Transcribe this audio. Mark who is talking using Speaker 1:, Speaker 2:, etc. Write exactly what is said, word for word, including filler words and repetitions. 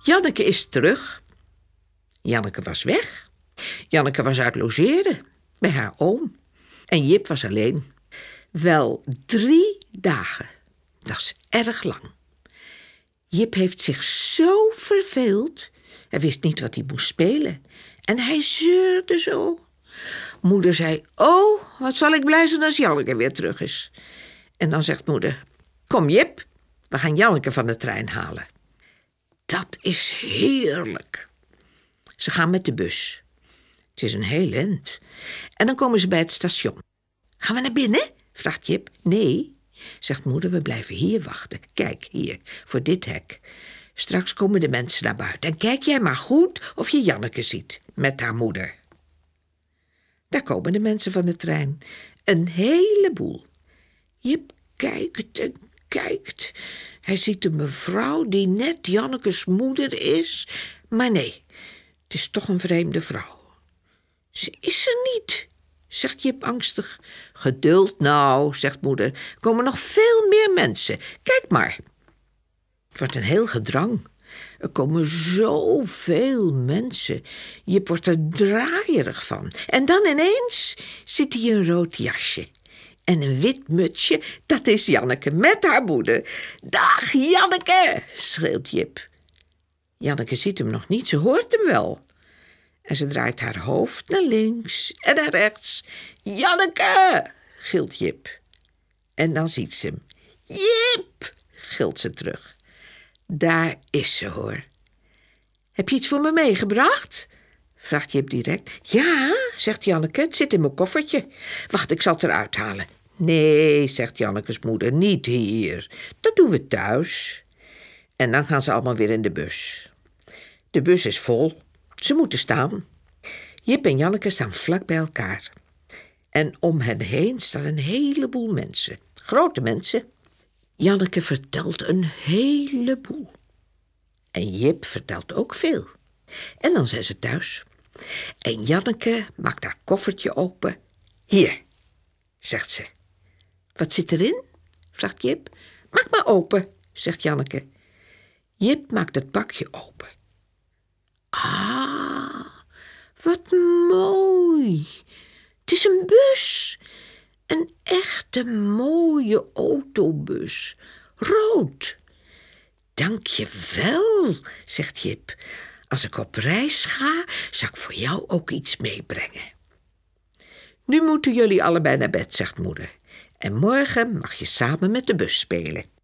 Speaker 1: Janneke is terug. Janneke was weg. Janneke was uit logeren bij haar oom. En Jip was alleen. Wel drie dagen. Dat is erg lang. Jip heeft zich zo verveeld. Hij wist niet wat hij moest spelen. En hij zeurde zo. Moeder zei, oh, wat zal ik blij zijn als Janneke weer terug is. En dan zegt moeder, kom Jip, we gaan Janneke van de trein halen. Dat is heerlijk. Ze gaan met de bus. Het is een heel eind. En dan komen ze bij het station. Gaan we naar binnen? Vraagt Jip. Nee, zegt moeder, we blijven hier wachten. Kijk, hier, voor dit hek. Straks komen de mensen naar buiten. En kijk jij maar goed of je Janneke ziet, met haar moeder. Daar komen de mensen van de trein. Een heleboel. Jip kijkt en kijkt. Hij ziet een mevrouw die net Jannekes moeder is. Maar nee, het is toch een vreemde vrouw. Ze is er niet, zegt Jip angstig. Geduld nou, zegt moeder. Er komen nog veel meer mensen. Kijk maar. Het wordt een heel gedrang. Er komen zoveel mensen. Jip wordt er draaierig van. En dan ineens zit hij in een rood jasje. En een wit mutsje, dat is Janneke met haar moeder. Dag Janneke, schreeuwt Jip. Janneke ziet hem nog niet, ze hoort hem wel. En ze draait haar hoofd naar links en naar rechts. Janneke, gilt Jip. En dan ziet ze hem. Jip, gilt ze terug. Daar is ze, hoor. Heb je iets voor me meegebracht? Vraagt Jip direct. Ja, zegt Janneke, het zit in mijn koffertje. Wacht, ik zal het eruit halen. Nee, zegt Jannekes moeder, niet hier. Dat doen we thuis. En dan gaan ze allemaal weer in de bus. De bus is vol. Ze moeten staan. Jip en Janneke staan vlak bij elkaar. En om hen heen staan een heleboel mensen. Grote mensen. Janneke vertelt een heleboel. En Jip vertelt ook veel. En dan zijn ze thuis. En Janneke maakt haar koffertje open. Hier, zegt ze. Wat zit erin? Vraagt Jip. Maak maar open, zegt Janneke. Jip maakt het pakje open. Ah, wat mooi. Het is een bus. Een echte mooie autobus. Rood. Dank je wel, zegt Jip. Als ik op reis ga, zal ik voor jou ook iets meebrengen. Nu moeten jullie allebei naar bed, zegt moeder. En morgen mag je samen met de bus spelen.